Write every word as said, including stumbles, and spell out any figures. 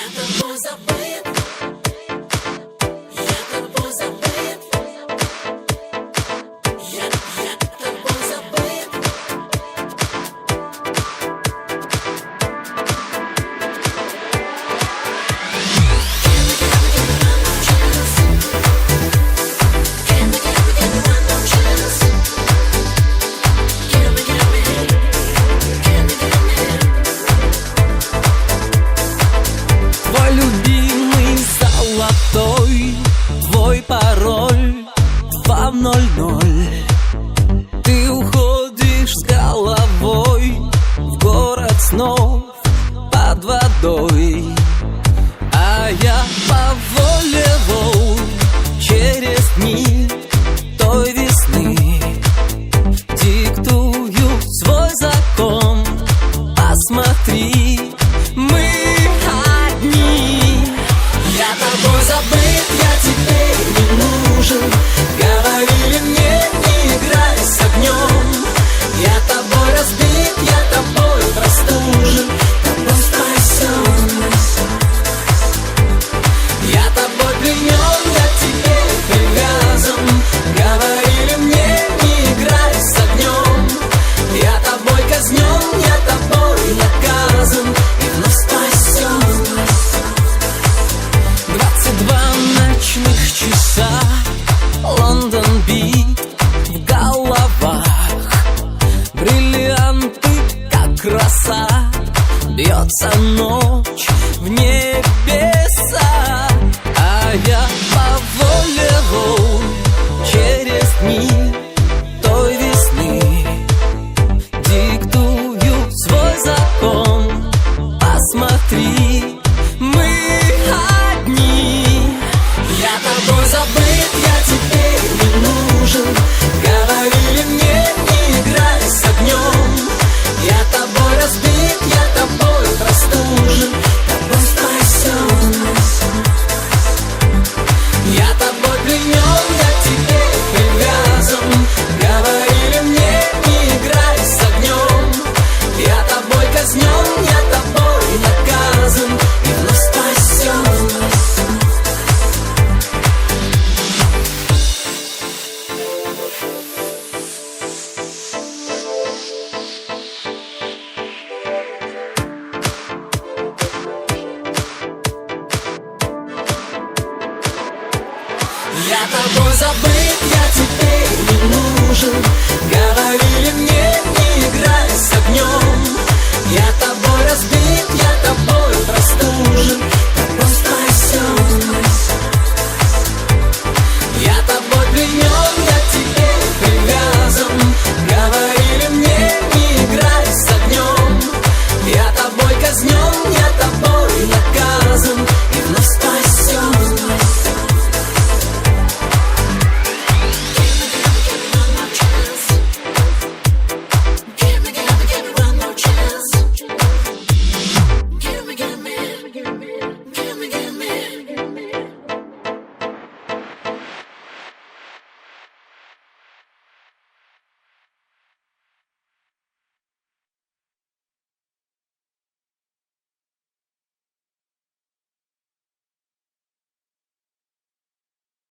тобой забыт, я тобой забыт, я, я тобой забыт. Твой любимый золотой, твой пароль два ноль ноль. Ты уходишь с головой в город снов под водой, а я по воле волн через дни той весны диктую свой закон. Посмотри, мы одни. Я тобой забыт, я тебе не нужен. Говорили мне, не играй с огнем. Я тобой разбит, я тобой простужен, тобой спасен. Я тобой пленен, я к тебе привязан. Говорили мне, не играй с огнем. Я тобой казнен, я тобой наказан и вновь спасен. Двадцать два ночных часа, Лондон бит в головах, бриллианты как роса, бьется ночь в небеса, а я по воле волн через дни той весны диктую свой закон. Посмотри, мы одни. Я тобой забыт, я тебе не нужен. Говорили мне, не играй с огнем. Я тобой разбит, я тобой простужен, тобой спасен. Я тобой пленен, я к тебе привязан. Говорили мне, не играй с огнем. Я тобой казнен, я тобой наказан и вновь спасен. Я тобой забыт, я тебе не нужен. Говорили мне, не играй с огнем. Я тобой